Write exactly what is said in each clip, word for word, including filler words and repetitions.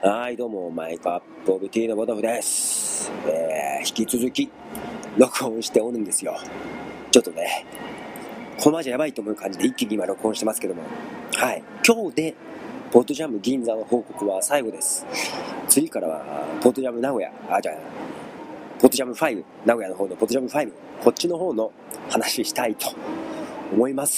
はい、どうもマイクアップオブティーのボトフです、えー、引き続き録音しておるんですよ。ちょっとねこのままじゃやばいと思う感じで一気に今録音してますけども、はい、今日でポッドジャム銀座の報告は最後です。次からはポッドジャム名古屋あじゃあポッドジャムファイブ名古屋の方のポッドジャムファイブこっちの方の話したいと思います。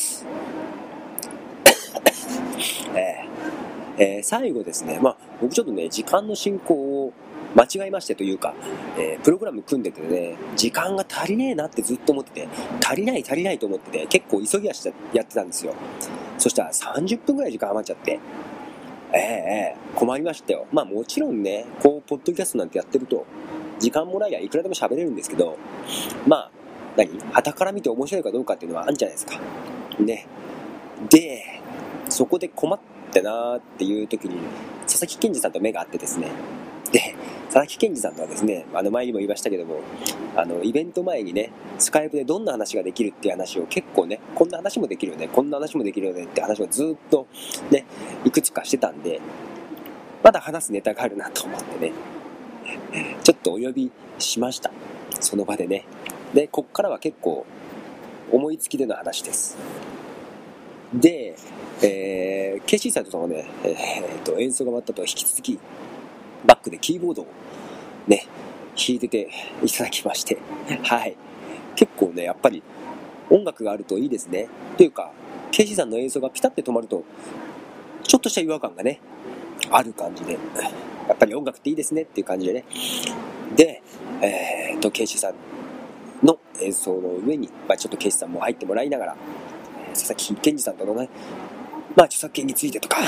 えーえー、最後ですね、まあ、僕ちょっとね時間の進行を間違えましてというか、えー、プログラム組んでてね時間が足りねえなってずっと思ってて足りない足りないと思ってて結構急ぎ足でやってたんですよ。そしたらさんじゅっぷんぐらい時間余っちゃってえー、えー、困りましたよ。まあもちろんねこうポッドキャストなんてやってると時間もらえばいくらでも喋れるんですけど、まあ何傍から見て面白いかどうかっていうのはあるんじゃないですかね。でそこで困ってってなーっていう時に佐々木健二さんと目が合ってですね、で佐々木健二さんとはですねあの前にも言いましたけどもあのイベント前にねスカイプでどんな話ができるっていう話を結構ねこんな話もできるよねこんな話もできるよねって話をずっとねいくつかしてたんでまだ話すネタがあるなと思ってねちょっとお呼びしました。その場でね。でこっからは結構思いつきでの話です。で、えー、ケイシーさんとかもね、えー、と演奏が終わったと引き続きバックでキーボードをね弾いてていただきましてはい結構ねやっぱり音楽があるといいですね。というかケイシーさんの演奏がピタッて止まるとちょっとした違和感がねある感じでやっぱり音楽っていいですねっていう感じでねで、えー、とケイシーさんの演奏の上に、まあ、ちょっとケイシーさんも入ってもらいながら佐々木健二さんとのね、まあ、著作権についてとか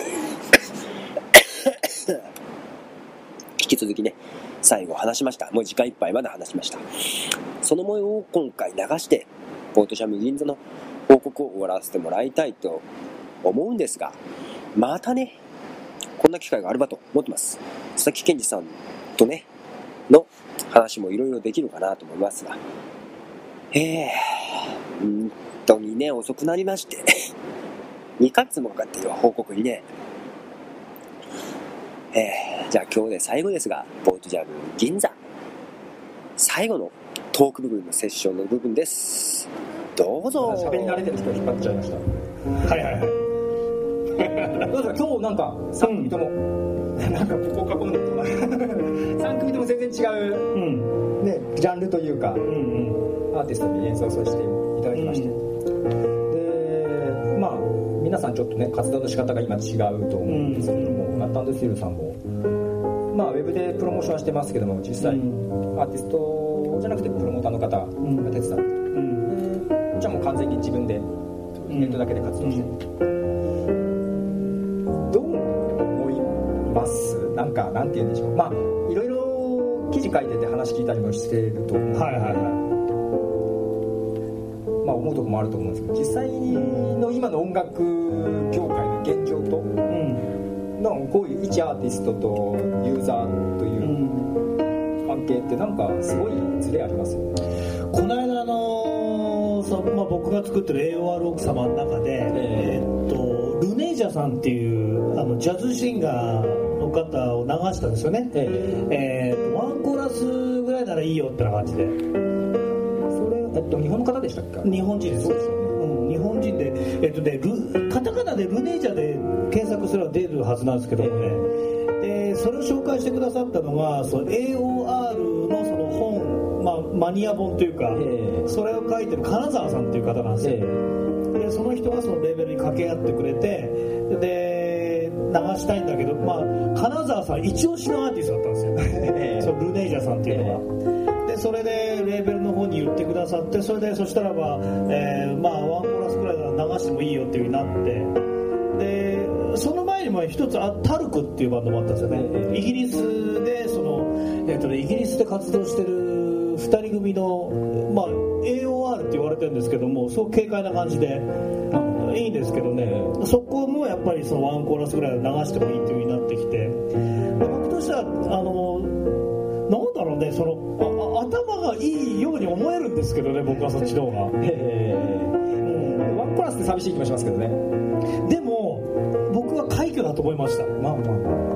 引き続きね最後話しました。もう時間いっぱいまだ話しました。その模様を今回流してポートジャム銀座の報告を終わらせてもらいたいと思うんですが、またねこんな機会があればと思ってます。佐々木健二さんとねの話もいろいろできるかなと思いますが、えーん本当にね遅くなりましてにかげつもかかっている報告にね、えー、じゃあ今日で最後ですがポートジャム銀座最後のトーク部分のセッションの部分です。どうぞ。 喋り慣れてる人を引っ張っちゃいました。はいはいはいどうですか今日なんかさん組とも、うん、なんかここ囲んでるとさん組とも全然違う、うんね、ジャンルというか、うんうん、アーティストに演奏させていただきまして、うんまあ、皆さんちょっとね活動の仕方が今違うと思うんですけども、うんまあ、タンドスティールさんも、まあ、ウェブでプロモーションはしてますけども実際、うん、アーティストじゃなくてプロモーターの方が手伝って、うん、じゃあもう完全に自分でイベントだけで活動してる、うん、どう思いますなんかなんて言うんでしょうまあいろいろ記事書いてて話聞いたりもしていると思うんで、はいはいはいまあ、思うところもあると思うんですけど実際の今の音楽業界の現状と、うん、なんかこういう一アーティストとユーザーという関係ってなんかすごいズレありますよね。 この間あのそ、まあ、僕が作ってる エーオーアール 奥様の中で、えー、っとルネージャさんっていうあのジャズシンガーの方を流したんですよね、えーえー、ワンコーラスぐらいならいいよってな感じでえっと、日本の方でしたっけ？ 日本人です。そうですよね。うん、日本人で、えっとね、ルカタカナでルネージャで検索すれば出るはずなんですけどね。で、それを紹介してくださったのが、その エーオーアール のその本、まあマニア本というか、えー、それを書いてる金沢さんっていう方なんですよ。えー、で、その人がそのレーベルに掛け合ってくれて、で流したいんだけど、まあ金沢さん一押しのアーティストだったんですよ。えー、そのルネージャさんっていうのが。えーでそれでレーベルの方に言ってくださってそれでそしたらば、えー、まあワンコーラスくらいなら流してもいいよっていう風になってでその前にも一つあタルクっていうバンドもあったんですよね。イギリスでその、えーとね、イギリスで活動してるふたり組の、まあ、エーオーアール って言われてるんですけどもすごく軽快な感じでいいんですけどねそこもやっぱりそのワンコーラスぐらい流してもいいっていう風になってきて僕としてはあのなんだろうねそのあ頭がいいように思えるんですけどね僕はそっちの方が、えーうん、ワンコーラスって寂しい気もしますけどね。 でも僕は快挙だと思いました。まあまあ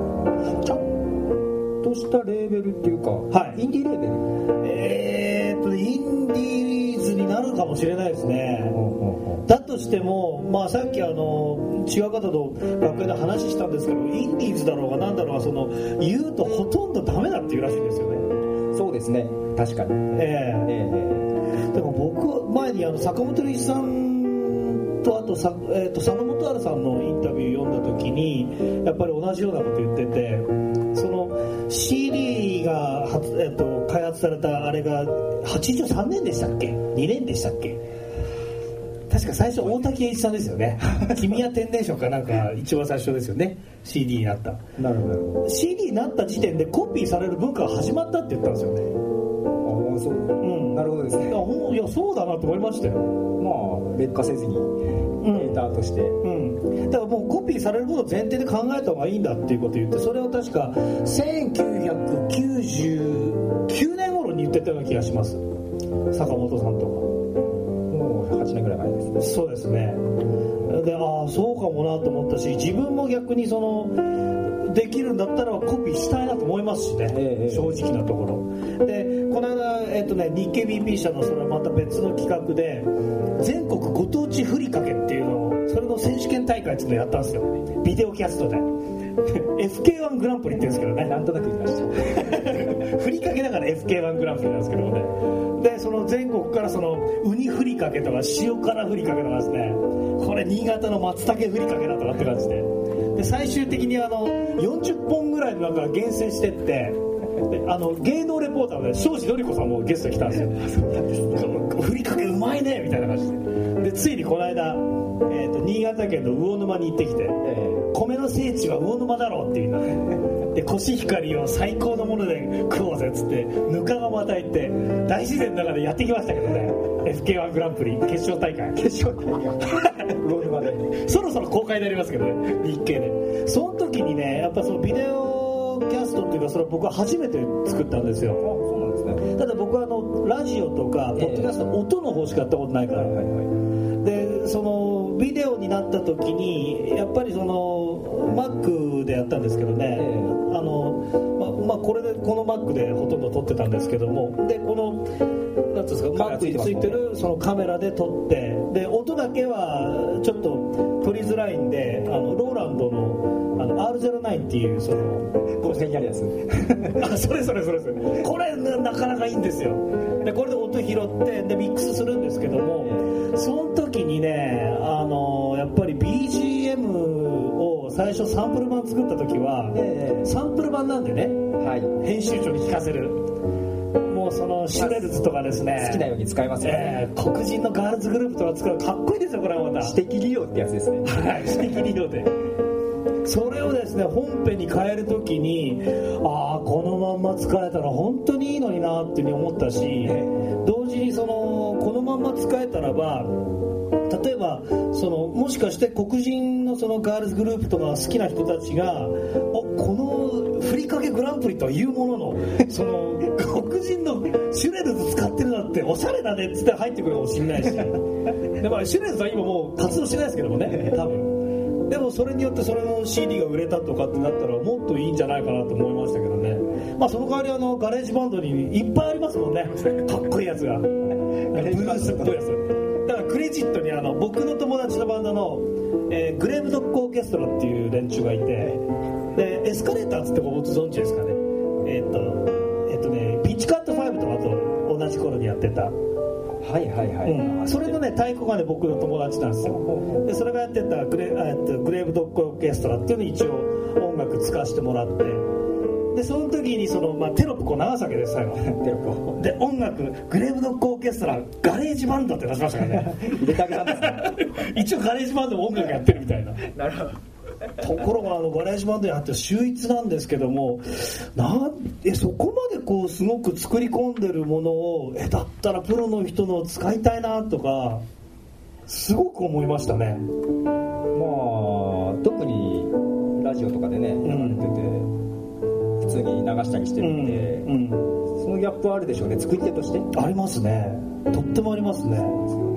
ちゃんとしたレーベルっていうか、 はい、 インディーレーベルえーっとインディーズになるかもしれないですね、うんうんうん、だとしても、まあ、さっきあの違う方と学会で話したんですけどインディーズだろうが何だろうがその言うとほとんどダメだっていうらしいんですよね。 そうですね、確かに、 えーえー、でも僕前にあの坂本龍一さんとあとさ、えー、と佐野元春さんのインタビュー読んだ時にやっぱり同じようなこと言っててその シーディー が発、えー、と開発されたあれがはちじゅうさんねんでしたっけにねんでしたっけ確か最初大滝栄一さんですよね君は天然色かなんか一番最初ですよね シーディー になったなるほどシーディー になった時点でコピーされる文化が始まったって言ったんですよね。 ああそう、うん、なるほどですね。 いやそうだなと思いましたよ。 まあ劣化せずにデータとして、うんうん、だからもうコピーされることを前提で考えた方がいいんだっていうことを言ってそれを確かせんきゅうひゃくきゅうじゅうきゅうねん頃に言ってたような気がします坂本さんとか。 もうはちねんぐらい前ですね。 そうですね。でああそうかもなと思ったし自分も逆にそのできるんだったらコピーしたいなと思いますしね、ええ、正直なところでこの間、えっとね、日経 ビーピー 社のそれはまた別の企画で全国ご当地ふりかけっていうのをそれの選手権大会っていうのをやったんですよビデオキャストでエフケーワン グランプリって言うんですけどねなんとなく言いましたふりかけだから エフケーワン グランプリなんですけどもねでその全国からそのウニふりかけとか塩辛ふりかけとかですねこれ新潟の松茸ふりかけだとかって感じでで最終的にあのよんじゅっぽんぐらいのなんか厳選してってであの芸能レポーターで庄司典子さんもゲストに来たんですよふりかけうまいねみたいな感じででついにこの間、えー、と新潟県の魚沼に行ってきて、えー、米の聖地は魚沼だろうっていうのでコシヒカリを最高のもので食おうぜっつってぬか釜炊いて大自然の中でやってきましたけどねエフケーワン グランプリ決勝大会決勝大会魚沼でそろそろ公開になりますけどね日経でその時にねやっぱそのビデオキャストっていうかそれは僕は初めて作ったんですよ。 そうなんですね。 ただ僕はあのラジオとかポッドキャストの音の方しかやったことないから、えーはいはいはい、でそのビデオになった時にやっぱりその Mac でやったんですけどね、えー、あのま、まあこれでこの Mac でほとんど撮ってたんですけどもでこのなんていうんですか Mac についてるそのカメラで撮ってで音だけはちょっと撮りづらいんであのローランドのあの アールゼロナイン っていうその高専やるやつあそれそれそれそれこれなかなかいいんですよでこれで音拾ってでミックスするんですけどもその時にねあのやっぱり ビージーエム を最初サンプル版作った時は、えー、サンプル版なんでね、はい、編集長に聞かせるもうそのシュレルズとかですね好きなように使いますよね、 えー、黒人のガールズグループとか使うかっこいいですよこれはまた私的利用ってやつですねはい私的利用でそれをですね本編に変えるときにああこのまんま使えたら本当にいいのになっていうふうに思ったし同時にそのこのまんま使えたらば例えばそのもしかして黒人のそのガールズグループとか好きな人たちがおこのふりかけグランプリというもののその黒人のシュレルズ使ってるなんておしゃれだねっつって入ってくるかもしれないしで、まあ、シュレルズは今もう活動してないですけどもね多分でもそれによってそれの シーディー が売れたとかってなったらもっといいんじゃないかなと思いましたけどねまあその代わりあのガレージバンドにいっぱいありますもんねかっこいいやつがブルースっぽいやつだからクレジットにあの僕の友達のバンドの、えー、グレーブドッグオーケストラっていう連中がいてでエスカレーターっつってご存知ですかねえー、っとえー、っとねピッチカットファイブとかと同じ頃にやってたはいはいはい、 うん、それのね太鼓がね僕の友達なんですよでそれがやってたグレ、えっと、グレーブドッグオーケストラっていうのに一応音楽使わせてもらってでその時にその、まあ、テロップこう流すわけです最後テロップで音楽グレーブドッグオーケストラガレージバンドって出しましたからね入れてあげたんですね一応ガレージバンドも音楽やってるみたいななるほどところがあのガレージバンドにあって秀逸なんですけどもなんえそこまでこうすごく作り込んでるものをえだったらプロの人の使いたいなとかすごく思いましたね。 まあ特にラジオとかでね流れてて、うん普通に流したりしてるんで、うんうん、そのギャップはあるでしょうね作り手としてありますねとってもありますね。そうですよね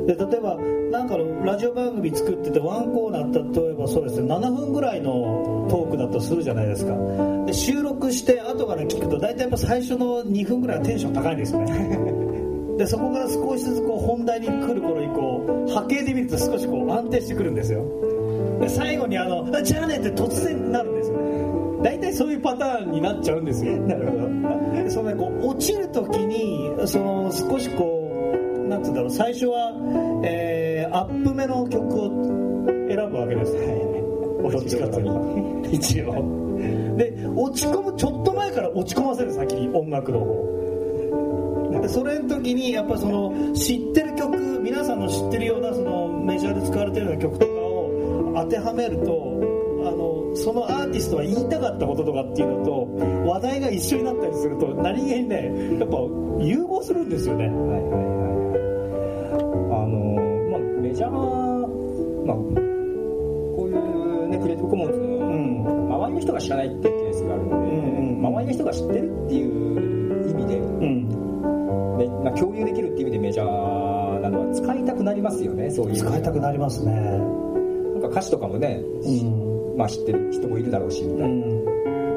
で例えばなんかのラジオ番組作っててワンコーナー例えばそうですねななふんぐらいのトークだとするじゃないですか。で収録して後から聞くと大体やっぱ最初のにふんぐらいはテンション高いんですよねでそこから少しずつこう本題に来る頃以降波形で見ると少しこう安定してくるんですよ。で最後にあのじゃあねって突然なるんですよね。大体そういうパターンになっちゃうんですよ。なるほど。そのねこう落ちる時にその少しこうなんつうんだろう最初は、えー、アップ目の曲を選ぶわけですね。どっちかというと一応で落ち込むちょっと前から落ち込ませる先に音楽の方でそれの時にやっぱその知ってる曲皆さんの知ってるようなそのメジャーで使われてるような曲とかを当てはめるとあのそのアーティストが言いたかったこととかっていうのと話題が一緒になったりすると何気にねやっぱ融合するんですよね。はいはいはい。 あのまあメジャーまあこういうねクリエイティブコモンズの、うん、周りの人が知らないっていうケースがあるので、うんうん、周りの人が知ってるっていう意味で、うんでまあ、共有できるっていう意味でメジャーなのは使いたくなりますよね。そういう使いたくなりますね。 なんか歌詞とかもね、うんまあ、知ってる人もいるだろうしみたいな、うん、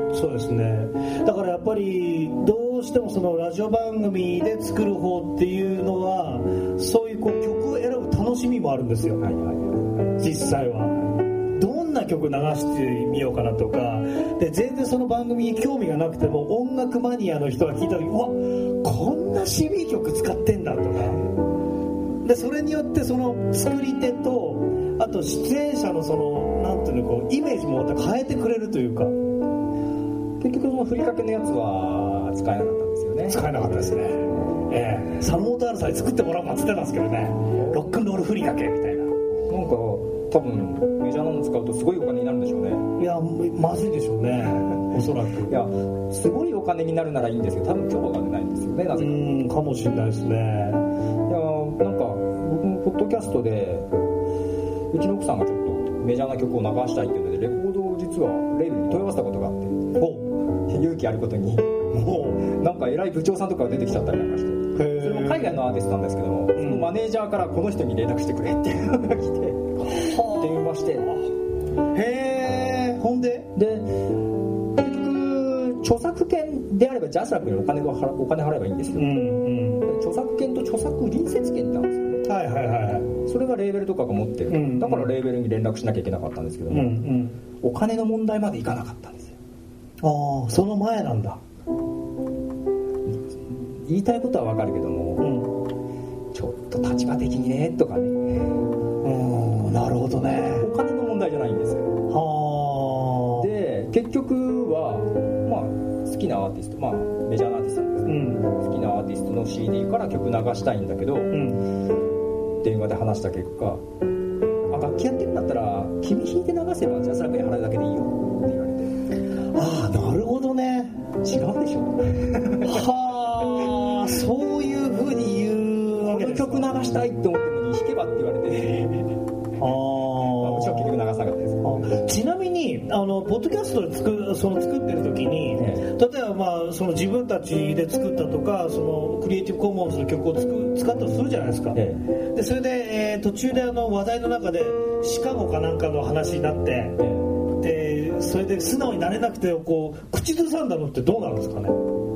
そうですね。だからやっぱりどうしてもそのラジオ番組で作る方っていうのはそういうこう曲を選ぶ楽しみもあるんですよ、はいはいはい、実際はどんな曲流してみようかなとかで全然その番組に興味がなくても音楽マニアの人が聞いた時うわこんな シービー 曲使ってんだとかでそれによってその作り手とあと出演者のそのなんていうのこうイメージもまた変えてくれるというか結局そのふりかけのやつは使えなかったんですよね。 使えなかったですね、えー、サロモータールさんに作ってもらおうかって言ってたんですけどねロックンロールふりかけみたいななんか多分メジャーなの使うとすごいお金になるんでしょうね。 いやまずいでしょうねおそらく。 いやすごいお金になるならいいんですけど多分許可が出ないんですよね。なぜかうんかもしれないですね。いやなんか僕もポッドキャストでうちの奥さんがちょっとメジャーな曲を流したいっていうのでレコードを実はレールに問い合わせたことがあって勇気あることになんか偉い部長さんとかが出てきちゃったりなんかしてそれも海外のアーティストなんですけども、うん、そのマネージャーからこの人に連絡してくれっていうのが来て電話してへーほんでで結局著作権であればジャスラックにお金を払お金払えばいいんですよ、うんうん、著作権と著作隣接権ってあるんですよね。はいはいはい、それがレーベルとかが持ってる、うんうん、だからレーベルに連絡しなきゃいけなかったんですけども、うんうん、お金の問題までいかなかったんですよ。 ああその前なんだ。 言いたいことはわかるけども、うん、ちょっと立場的にねとかねうんなるほどねお金の問題じゃないんですよ。はで結局は、まあ、好きなアーティストまあメジャーなアーティストなんですけど、うん、好きなアーティストの シーディー から曲流したいんだけど、うん電話で話した結果あ楽器やってるんだったら君弾いて流せばジャスラックに払うだけでいいよって言われてああなるほどね違うでしょはあそういう風に言うわけですか。 この曲流したいって思ってるのに弾けばって言われてああもちろん結局流さなかったです。 ちなみにあのポッドキャストで作その作ってる時に、ね、例えば、まあ、その自分たちで作ったとかそのクリエイティブコモンズの曲をつく使ったとするじゃないですか、ね、でそれで、えー、途中であの話題の中でシカゴかなんかの話になって、ね、でそれで素直になれなくてこう口ずさんだのってどうなるんですかね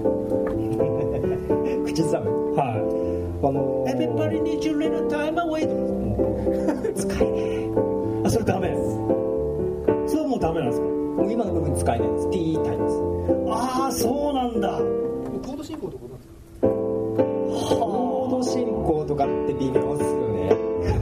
口ずさむはいあのー、Everybody needs you little time away 使えねえあそれダメそれはもうダメなんですか。 もう今の部分使えないです。 T タイムです。 ああそうなんだ。 コード進行とかなんですか。コード進行とかって微妙ですよね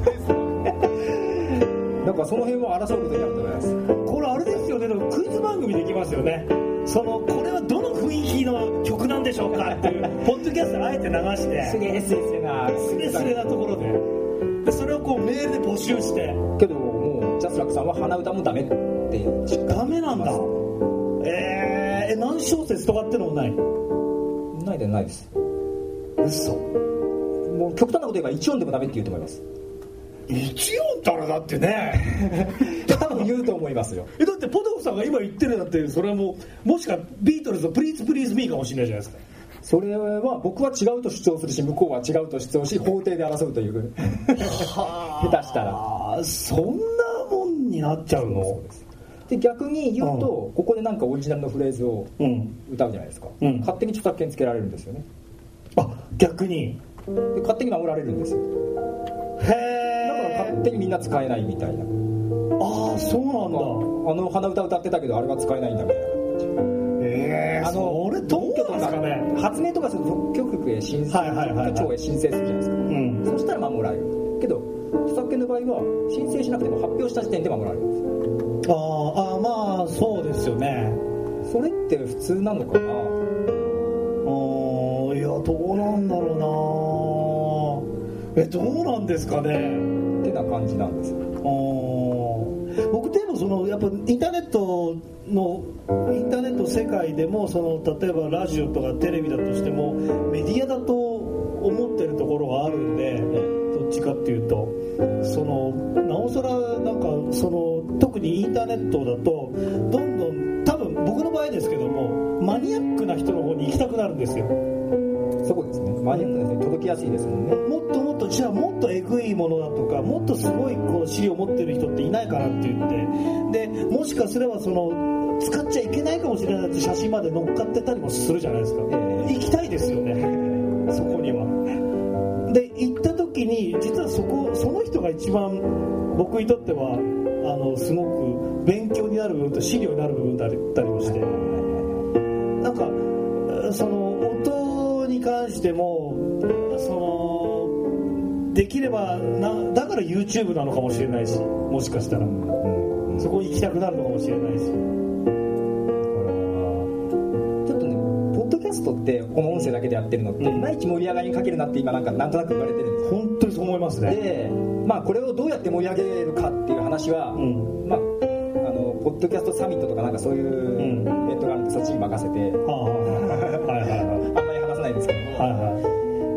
なんかその辺も争うことになると思います。 これあれですよねクイズ番組できますよね。そのこれはどの雰囲気の曲なんでしょうかっていうポッドキャストあえて流してすげえすげえなすげえすげえなところででそれをこうメールで募集してけどもうジャスラックさんは鼻歌もダメってダメなんだ。えー、え何小節とかってのもないないでないです。 嘘。 もう極端なこと言えば一音でもダメって言うと思います。 一音ったらだってね多分言うと思いますよ。 えだってポトフさんが今言ってるだってそれはもうもしかビートルズのプリーズプリーズミーかもしれないじゃないですか。 それは僕は違うと主張するし、向こうは違うと主張し、法廷で争うという下手したらそんなもんになっちゃうの。 そうです。で逆に言うと、うん、ここでなんかオリジナルのフレーズを歌うじゃないですか、うん、勝手に著作権つけられるんですよね。 あ、逆にで勝手に守られるんですよ。 へえ。 だから勝手にみんな使えないみたいな。 ああ、そうなんだ。 あの鼻歌歌ってたけどあれは使えないんだみたいな。 えー、あの俺特許とか、ね、 発明とかすると特許局へ申請、はいはいはいはい、特許庁へ申請するじゃないですか、うん、そしたら守られるけど、著作権の場合は申請しなくても発表した時点で守られるんですよ。 ああ、まあそうですよね。 それって普通なのかな。あ、 いや、どうなんだろうな。え、どうなんですかねってな感じなんですよ。 あ、僕でもそのやっぱインターネットのインターネット世界でも、その例えばラジオとかテレビだとしてもメディアだと思ってるところがあるんで、どっちかっていうと、そのなおさらなんかその特にインターネットだとどんどん、多分僕の場合ですけども、マニアックな人の方に行きたくなるんですよ。 そこですね。マニアックな人に届きやすいですもんね。 もっともっと、じゃあもっとエグいものだとか、もっとすごいこう資料を持ってる人っていないかなって言って、でもしかすればその使っちゃいけないかもしれないって写真まで乗っかってたりもするじゃないですか、えー、行きたいですよねそこには。で行った時に実はそこ、その人が一番僕にとってはあのすごく勉強になる部分と資料になる部分だったりもして、なんかその音に関してもそのできればな、だから YouTube なのかもしれないし、もしかしたら、うん、そこに行きたくなるのかもしれないし。 ちょっとね、ポッドキャストってこの音声だけでやってるのって、いまいち盛り上がりにかけるなって今なんかなんとなく言われてるんですよ。 本当にそう思いますね。 で、まあこれをどうやって盛り上げるかっていう話は、うん、まああのポッドキャストサミットとかなんかそういうイベントがあるんで、そっちに任せて、あんまり話さないんですけども、はいはい、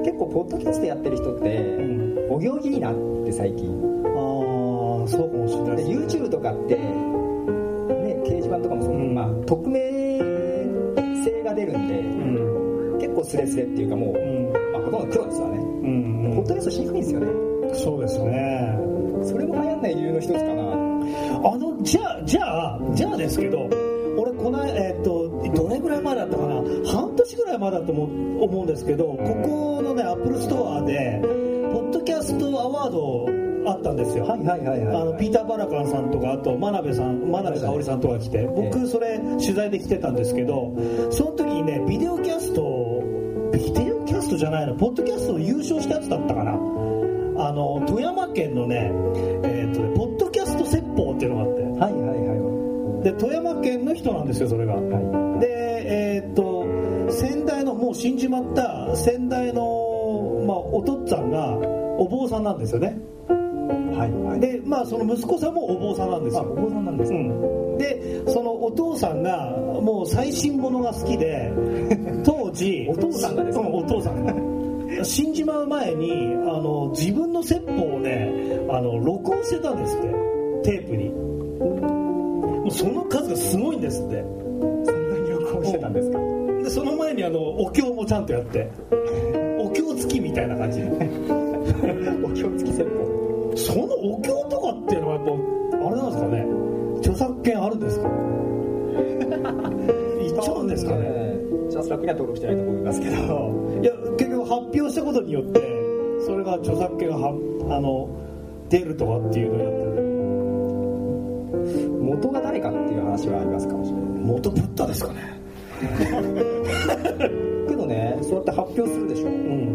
結構ポッドキャストやってる人って、うん、お行儀いいなって最近。 ああ、そうかもしれないですね。 で YouTube とかって、ね、掲示板とかもそう、うん、まあ匿名性が出るんで、うん、結構スレスレっていうかもう、うん、まあ、ほとんど黒ですわね、うんうん、ポッドキャストしにくいんですよね。 そうですね。 それも流行んない理由の一つかな。 あのじゃあじゃあじゃあですけど、俺このえー、っとどれぐらい前だったかな、半年ぐらい前だと思うんですけど、ここのねアップルストアでポッドキャストアワードあったんですよ。 はいはいはいはい、 あのピーター・バラカンさんとか、あと真鍋さん、真鍋かおりさんとか来て、僕それ取材で来てたんですけど、その時にねビデオキャストビデオキャストじゃないの、ポッドキャストの優勝したやつだったかな。あの富山県のね、えー、っとねポッドキャスト説法っていうのがあって、はいはいはい、で富山県の人なんですよそれが、はい、でえー、っと先代のもう死んじまった先代の、まあ、お父っつぁんがお坊さんなんですよね。はいはい、でまあその息子さんもお坊さんなんですよ。 あ、お坊さんなんですか、うん、 でそのお父さんがもう最新物が好きで当時お父さんがですか、 お父さんが死んじまう前にあの自分の説法をねあの録音してたんですって、テープに。もうその数がすごいんですって。 そんなに録音してたんですか。 でその前にあのお経もちゃんとやってお経付きみたいな感じでお経付き説法。 そのお経とかっていうのはやっぱあれなんですかね、著作権あるんですか言っちゃうんですかね。 著作権は登録してないと思いますけど、 いや結局発表したことによってそれが著作権がはあの出るとかっていうのをやってる。 元が誰かっていう話はありますかもしれない。 元ブッダですかねけどね、そうやって発表するでしょ、うん、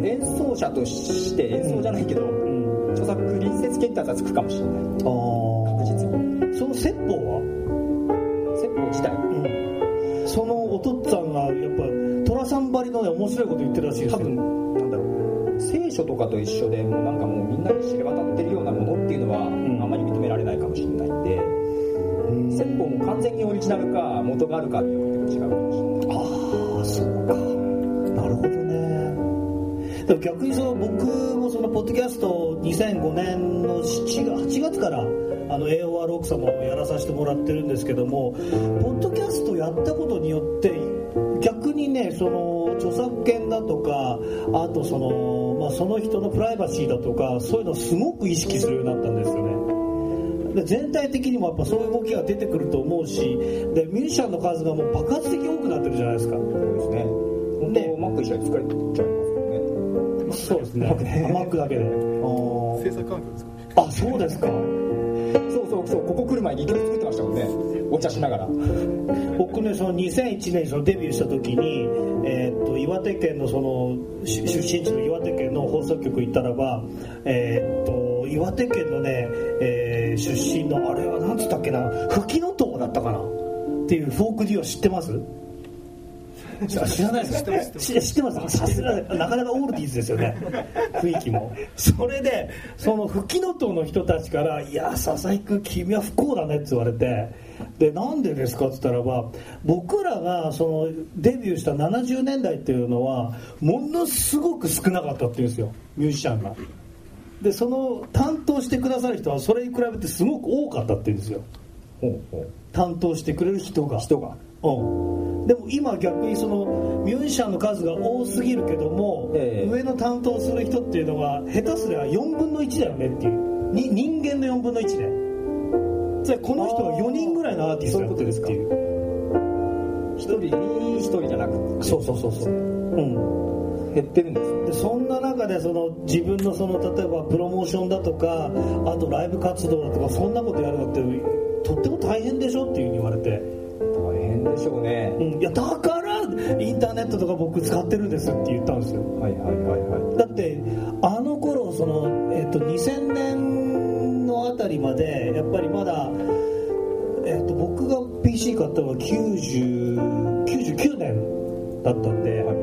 演奏者として演奏じゃないけど、うん、著作隣接権ってやつはつくかもしれない。あ、確実に。 その説法は説法自体、 うん、そのお父っつぁんがやっぱ寅さんばりの、ね、面白いこと言ってるらしいですよ。 多分なんだろう、聖書とかと一緒でもうなんかもうみんなに知れ渡ってるようなものっていうのは、うん、あんまり認められないかもしれないんで、うん、説法も完全にオリジナルか元があるかによっても違うかもしれない。 ああ、そうか、なるほどね。でも逆にその僕もそのポッドキャストにせんごねんのはちがつからあの エーオーアール 奥様をやらさせてもらってるんですけども、ポッドキャストやったことによって逆にね、その著作権だとか、あとその、まあ、その人のプライバシーだとか、そういうのをすごく意識するようになったんですよね。で全体的にもやっぱそういう動きが出てくると思うし、でミュージシャンの数がもう爆発的に多くなってるじゃないですか。 そうですね。本当マック一緒に作れちゃいますよね。 そうですね。マックだけで。 制作環境ですか。 あ、そうですか。 そうそうそう、ここ来る前に一曲作ってましたもんね。お茶しながら。 僕ね、そのにせんいちねんにそのデビューした時に、えー、っと岩手県のその出身地の岩手県の放送局行ったらば、えー、っと岩手県のね、えー、出身のあれはなんつったっけな、フキノトウだったかなっていうフォークデュオ知ってます？知らないですか？知ってます。さすがなかなかオールディーズですよね、雰囲気も。それでそのフキノトウの人たちから「いや佐々木君君は不幸だね」って言われて、でなんでですかって言ったらば、僕らがそのデビューしたななじゅうねんだいっていうのはものすごく少なかったっていうんですよ、ミュージシャンが。でその担当してくださる人はそれに比べてすごく多かったっていうんですよ。 ほうほう。 担当してくれる人が人がうん、でも今逆にそのミュージシャンの数が多すぎるけども、えー、上の担当する人っていうのが下手すればよんぶんのいちだよねっていうに人間のよんぶんのいちで、つまりこの人はよにんぐらいのアーティストやってるっていう、 一人に一人じゃなくて、 そうそうそうそう、うん、 減ってるんですね。 でそんな中でその自分のその例えばプロモーションだとか、あとライブ活動だとか、そんなことやるのってとっても大変でしょっていう風に言われて、 大変でしょうね、 うん、いやだからインターネットとか僕使ってるんですって言ったんですよ。 はいはいはいはい。 だってあの頃その、えー、とにせんねんのあたりまでやっぱりまだ、えー、と僕が ピーシー 買ったのはきゅうじゅうきゅうねんだったんで、はいはい、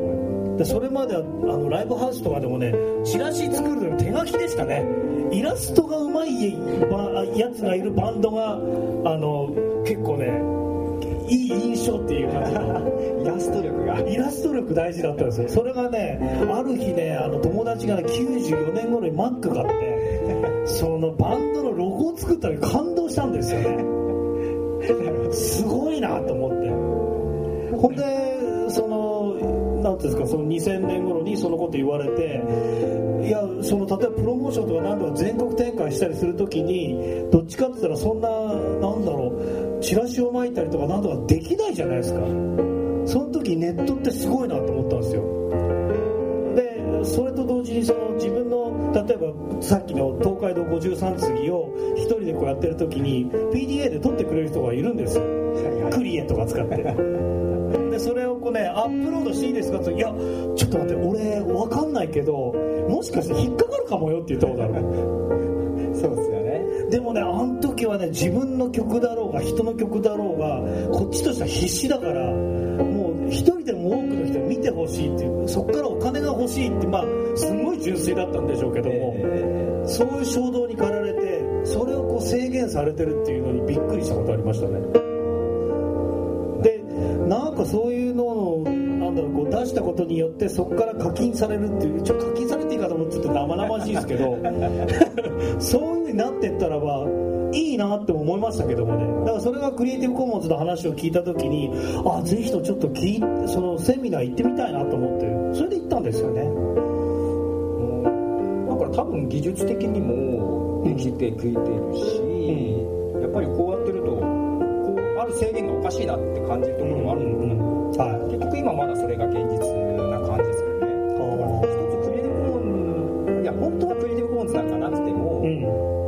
でそれまではあのライブハウスとかでもね、チラシ作るのに手書きでしたね。イラストがうまいやつがいるバンドがあの結構ねいい印象っていう感じのイラスト力がイラスト力大事だったんですよ。それがね、ある日ね、あの友達が、ね、きゅうじゅうよねん頃にマック買ってそのバンドのロゴを作ったら感動したんですよね。すごいなと思って、ほんでそのなんていうんですか、そのにせんねん頃にそのこと言われて、いやその例えばプロモーションとか何とか全国展開したりするときに、どっちかって言ったらそんななんだろうチラシを巻いたりとかなんとかできないじゃないですか。その時ネットってすごいなと思ったんですよ。でそれと同時にその自分の例えばさっきの東海道ごじゅうさん次を一人でこうやってる時に ピーディーエー で撮ってくれる人がいるんですよ、はいはい、クリエとか使ってでそれをこうね、アップロードしていいですかって、いやちょっと待って俺分かんないけどもしかして引っかかるかもよって言ったことあるそうですよね。 でもね、あの時はね、自分の曲だろうが人の曲だろうがこっちとしては必死だから、もう一人でも多くの人に見てほしいっていう、そこからお金が欲しいって、まあすごい純粋だったんでしょうけども、えー、そういう衝動に駆られてそれをこう制限されてるっていうのにびっくりしたことありましたね。でなんかそういうのをなんだろう、こう出したことによってそこから課金されるっていう、ちょっと課金されていいかと思ってちょっと生々しいですけどそういう風になっていったらばいいなって思いましたけどもね。だからそれがクリエイティブコモンズの話を聞いた時に、あぜひとちょっと聞いそのセミナー行ってみたいなと思って、それで行ったんですよね。 だから多分技術的にもできてくれてるし、うん、やっぱりこうやってるとこうある制限がおかしいなって感じるところもあるので、うんうん、はい、結局今まだそれが現実な感じですよね。一つクリエイティブコモンズ、いや本当はクリエイティブコモンズなんかなくても、うん、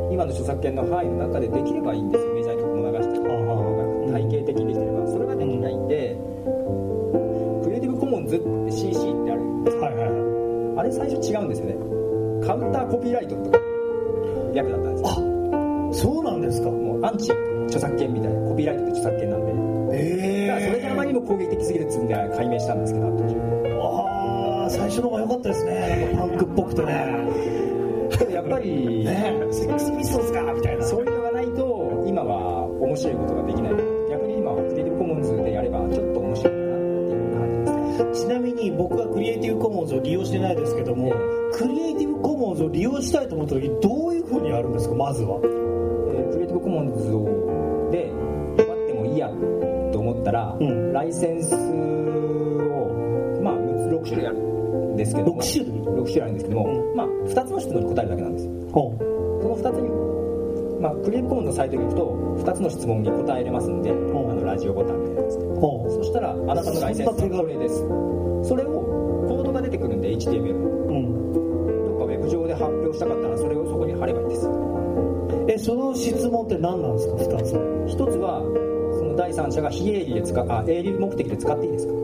今の著作権の範囲の中でできればいいんですよ。メジャーに曲も流してるのが体系的にできてれば、それができないんで、クリエイティブコモンズって シーシー ってある、はいはいはい、あれ最初違うんですよね。カウンターコピーライトとか略だったんですよ。 あ、そうなんですか。 もうアンチ著作権みたいな、コピーライトって著作権なんで、えー、だからそれであまりにも攻撃的すぎるっつうんで解明したんですけど、 ああ最初の方が良かったですね。なんかパンクっぽくてねでもやっぱりね、セックスピストルズかみたいな、 そういうのがないと今は面白いことができない。逆に今はクリエイティブコモンズでやればちょっと面白いかなっていう感じです。 ちなみに僕はクリエイティブコモンズを利用してないですけども、クリエイティブコモンズを利用したいと思った時どういう風にやるんですか。まずは、 えー、クリエイティブコモモンズをで配ってもいいやと思ったら、うん、ライセンスをまあろく種類あるんですけども、ろく種類ろく種類あるんですけども、うん、まあふたつの質問に答えるだけなんですよ。そのふたつに、まあ、クリエイティブコモンズのサイトに行くとふたつの質問に答えれますんで、あのラジオボタンみたいなやつで、そしたらあなたのライセンスはこれです。それをコードが出てくるんで エイチティーエムエル、うん、どっかウェブ上で発表したかったらそれをそこに貼ればいいんです。 え、その質問って何なんですか？ふたつ。 ひとつはその第三者が非営利で使あ営利目的で使っていいですか。あ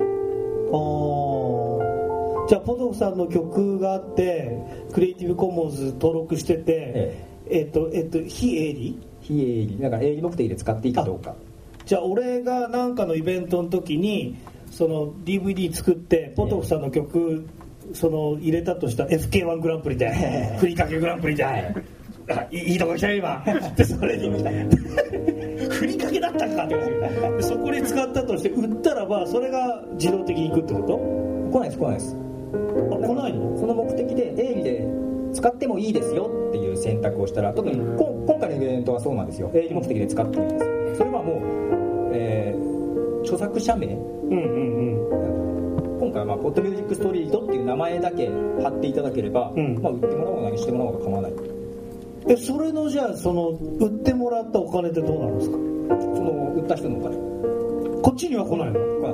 あ、じゃあポトフさんの曲があってクリエイティブコモンズ登録してて、えええっとえっと非営利非営利だから営利目的で使っていいかどうか。 じゃあ俺が何かのイベントの時にその ディーブイディー 作ってポトフさんの曲、えー、その入れたとしたら エフケーワン グランプリでふりかけグランプリで、はい、い, いいとこ来たよ今でそれにふりかけだったかってでそこに使ったとして売ったらばそれが自動的にいくってこと？ 来ないです来ないです。 あ、来ないの？ その目的で営利で使ってもいいですよっていう選択をしたら、特に今回のイベントはそうなんですよ。営利目的で使ってもいいです。それはもう、えー、著作者名、うんうんうん、今回は、まあ、ポッドミュージックストリートっていう名前だけ貼っていただければ、うん、まあ、売ってもらおうが何してもらおうが構わない。 え、それのじゃあその売ってもらったお金ってどうなるんですか？ その売った人のお金こっちには来ないの？来ない。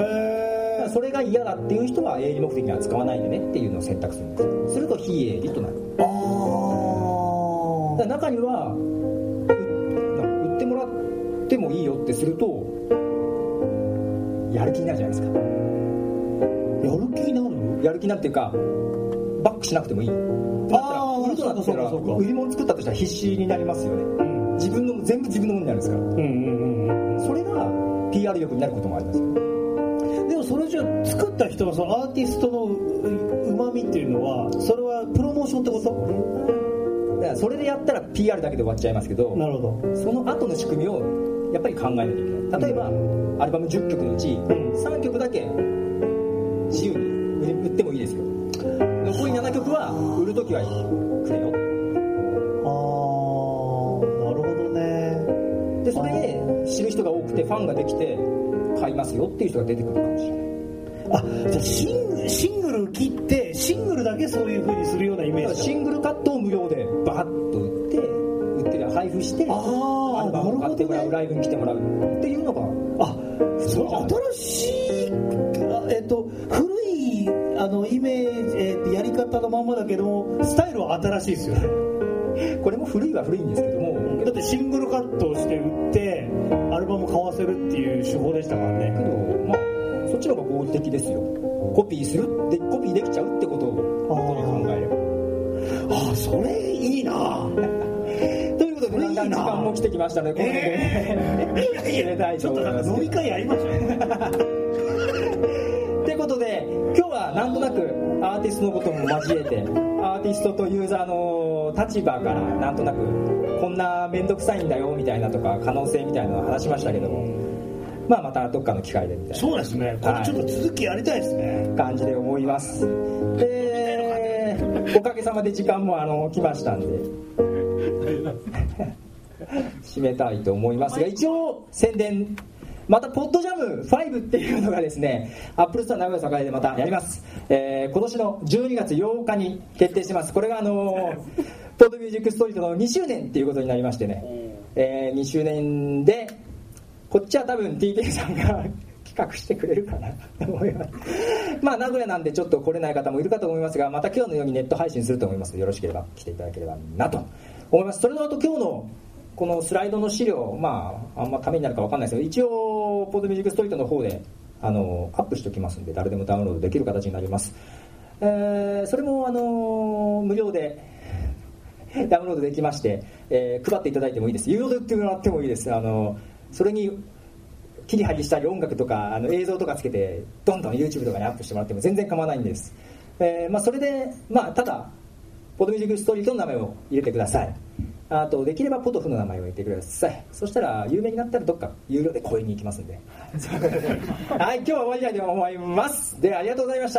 へえ。それが嫌だっていう人は営利目的には使わないでねっていうのを選択するんですよ。すると非営利となる。ああ。だから中には売ってもらってもいいよってするとやる気になるじゃないですか。 やる気になる？ やる気になるっていうかバックしなくてもいい。ああ、売るとなったら売り物作ったとしたら必死になりますよね。うん、自分の全部自分のものになるんですから。うんうんうん、それが ピーアール 力になることもありますよ。 でもそれじゃあ作った人はそのアーティストのうまみっていうのはそれはプロモーションってこと？だからそれでやったら ピーアール だけで終わっちゃいますけど、なるほど。その後の仕組みをやっぱり考えなきゃいけない。例えば、うん、アルバムじゅっきょくのうち、うん、さんきょくだけ自由に売ってもいいですよ。残りななきょくは売るときはくれよ。 あー、なるほどね。 でそれで知る人が多くてファンができて買いますよっていう人が出てくるかもしれない。 あ、じゃあシングル、シングル切ってシングルだけそういう風にするようなイメージ。 シングルカットを無料でバーッと売って売ってる配布して、あアルバムを買ってもらう、ね、ライブに来てもらうっていうのが、 あ、そう新しいえっと古いあのイメージ、えー、やり方のまんまだけどもスタイルは新しいですよね。 これも古いは古いんですけども、 だってシングルカットをして売ってアルバム買わせるっていう手法でしたからね。 けどまあそっちの方が合理的ですよ。コピーするでコピーできちゃうってことを元に考えれば、 ああそれいいなということでだんだん時間も来てきましたので、これで締めたいと思います。 ちょっとなんか飲み会やりましょうということで今日はなんとなくアーティストのことも交えてアーティストとユーザーの立場からなんとなくこんな面倒くさいんだよみたいなとか可能性みたいなのを話しましたけども、まあまたどっかの機会でみたいな。 そうですね、これちょっと続きやりたいですね、 はい、感じで思います。でおかげさまで時間もあの来ましたんで締めたいと思いますが、一応宣伝、またポッドジャムファイブっていうのがですね、アップルストア名古屋栄でまたやります、えー、今年のじゅうにがつようかに決定してます。これがあのポッドミュージックストリートのにしゅうねんっていうことになりましてね、えー、にしゅうねんでこっちは多分 ティーケー さんが企画してくれるかなと思います。まあ名古屋なんでちょっと来れない方もいるかと思いますが、また今日のようにネット配信すると思いますので、よろしければ来ていただければなと思います。それの後今日のこのスライドの資料、まああんまためになるか分かんないですけど、一応ポッドミュージックストリートの方であのアップしておきますので、誰でもダウンロードできる形になります。えー、それもあの無料でダウンロードできまして、えー、配っていただいてもいいです。有料で売ってもらってもいいです。あのそれに切り張りしたり音楽とかあの映像とかつけてどんどん YouTube とかにアップしてもらっても全然構わないんです。えーまあ、それで、まあ、ただポッドミュージックストリートの名前を入れてください。あとできればポトフの名前を入れてください。そしたら有名になったらどっか有料で公園に行きますんではい、今日は終わりたいと思います。ではありがとうございました。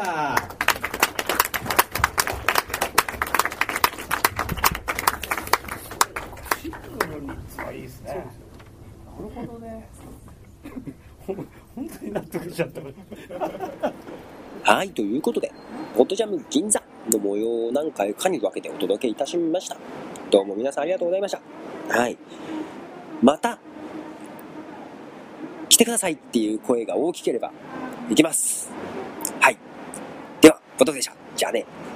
シングルのみっつはいいですですね。なるほどね。本当に納得しちゃった。 はい、ということで、ポッドジャム銀座の模様を何回かに分けてお届けいたしました。どうも皆さんありがとうございました。はい。また、来てくださいっていう声が大きければ行きます。はい。では、ポッドでした。じゃあね。